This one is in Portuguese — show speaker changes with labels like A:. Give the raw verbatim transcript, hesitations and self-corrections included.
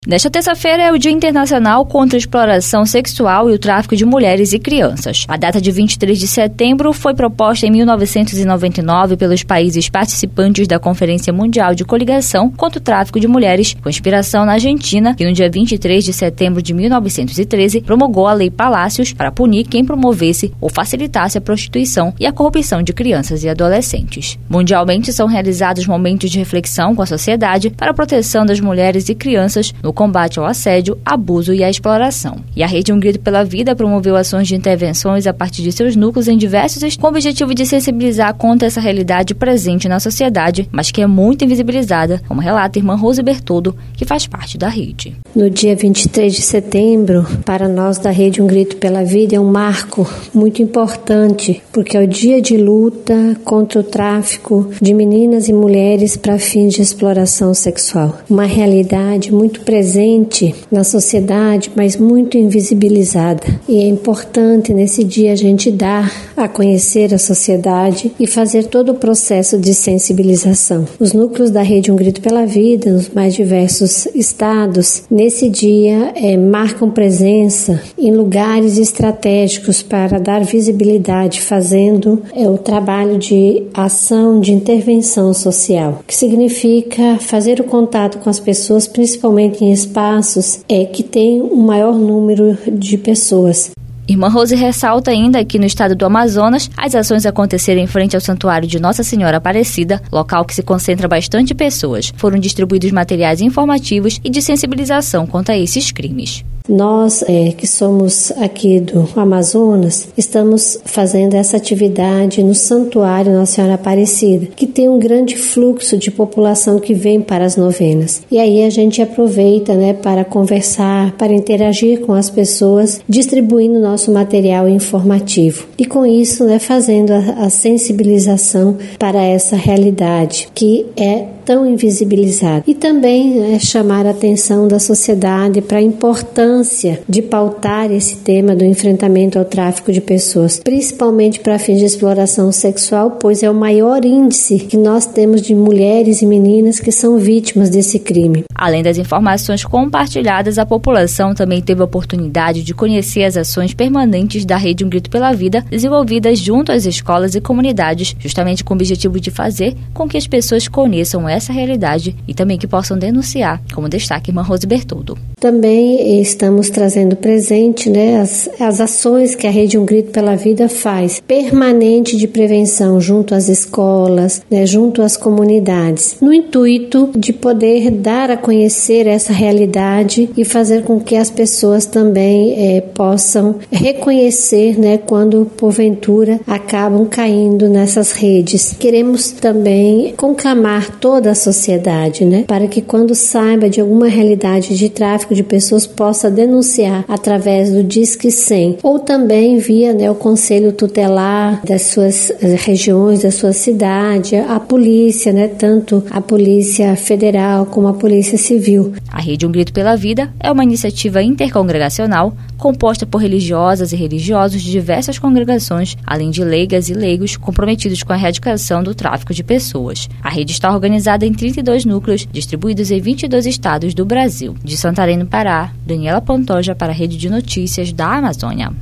A: Nesta terça-feira é o Dia Internacional contra a Exploração Sexual e o Tráfico de Mulheres e Crianças. A data de vinte e três de setembro foi proposta em mil novecentos e noventa e nove pelos países participantes da Conferência Mundial de Coligação contra o Tráfico de Mulheres, com inspiração na Argentina, que no dia vinte e três de setembro de mil novecentos e treze promulgou a Lei Palácios para punir quem promovesse ou facilitasse a prostituição e a corrupção de crianças e adolescentes. Mundialmente são realizados momentos de reflexão com a sociedade para a proteção das mulheres e crianças no combate ao assédio, abuso e à exploração. E a Rede Um Grito pela Vida promoveu ações de intervenções a partir de seus núcleos em diversos estados, com o objetivo de sensibilizar contra essa realidade presente na sociedade, mas que é muito invisibilizada, como relata a irmã Rose Bertoldo, que faz parte da rede.
B: No dia vinte e três de setembro, para nós da Rede Um Grito pela Vida, é um marco muito importante, porque é o dia de luta contra o tráfico de meninas e mulheres para fins de exploração sexual. Uma realidade muito presente presente na sociedade, mas muito invisibilizada. E é importante nesse dia a gente dar a conhecer a sociedade e fazer todo o processo de sensibilização. Os núcleos da Rede Um Grito pela Vida, nos mais diversos estados, nesse dia é, marcam presença em lugares estratégicos para dar visibilidade, fazendo é, o trabalho de ação de intervenção social, que significa fazer o contato com as pessoas, principalmente em espaços é, que tem um maior número de pessoas.
A: Irmã Rose ressalta ainda que no estado do Amazonas, as ações aconteceram em frente ao Santuário de Nossa Senhora Aparecida, local que se concentra bastante pessoas. Foram distribuídos materiais informativos e de sensibilização contra esses crimes.
B: Nós, é, que somos aqui do Amazonas, estamos fazendo essa atividade no Santuário Nossa Senhora Aparecida, que tem um grande fluxo de população que vem para as novenas. E aí a gente aproveita, né, para conversar, para interagir com as pessoas, distribuindo nosso material informativo. E com isso, né, fazendo a, a sensibilização para essa realidade que é tão invisibilizada. E também, né, chamar a atenção da sociedade para a importância de pautar esse tema do enfrentamento ao tráfico de pessoas, principalmente para fins de exploração sexual, pois é o maior índice que nós temos de mulheres e meninas que são vítimas desse crime.
A: Além das informações compartilhadas, a população também teve a oportunidade de conhecer as ações permanentes da Rede Um Grito pela Vida, desenvolvidas junto às escolas e comunidades, justamente com o objetivo de fazer com que as pessoas conheçam essa realidade e também que possam denunciar, como destaca a irmã Rose Bertoldo.
B: Também estamos trazendo presente, né, as, as ações que a Rede Um Grito pela Vida faz, permanente de prevenção junto às escolas, né, junto às comunidades, no intuito de poder dar a conhecer essa realidade e fazer com que as pessoas também é, possam reconhecer, né, quando porventura acabam caindo nessas redes. Queremos também conclamar toda a sociedade, né, para que quando saiba de alguma realidade de tráfico de pessoas possa denunciar através do Disque cem ou também via, né, o Conselho Tutelar das suas regiões, da sua cidade, a polícia, né, tanto a Polícia Federal como a Polícia Civil.
A: A Rede Um Grito pela Vida é uma iniciativa intercongregacional composta por religiosas e religiosos de diversas congregações, além de leigas e leigos comprometidos com a erradicação do tráfico de pessoas. A rede está organizada em trinta e dois núcleos, distribuídos em vinte e dois estados do Brasil. De Santarém, no Pará, Daniela Pantoja para a Rede de Notícias da Amazônia.